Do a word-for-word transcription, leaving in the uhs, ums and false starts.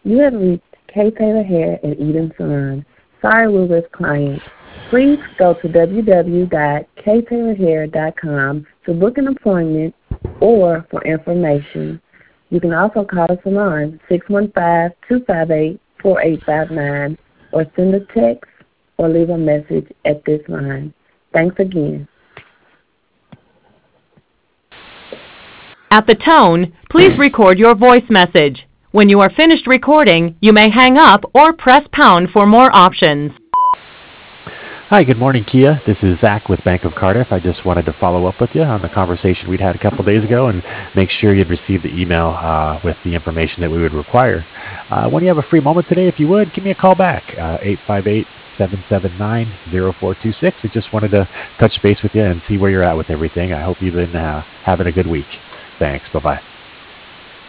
You have reached K. Taylor Hair at Eden Salon. Sorry we're with clients. Please go to w w w dot k taylor hair dot com to book an appointment or for information. You can also call the salon six one five, two five eight, four eight five nine or send a text or leave a message at this line. Thanks again. At the tone, please record your voice message. When you are finished recording, you may hang up or press pound for more options. Hi, good morning, Kia. This is Zach with Bank of Cardiff. I just wanted to follow up with you on the conversation we'd had a couple days ago and make sure you'd received the email uh, with the information that we would require. Uh, when you have a free moment today, if you would, give me a call back, uh, eight five eight, seven seven nine, zero four two six. I just wanted to touch base with you and see where you're at with everything. I hope you've been uh, having a good week. Thanks. Bye-bye.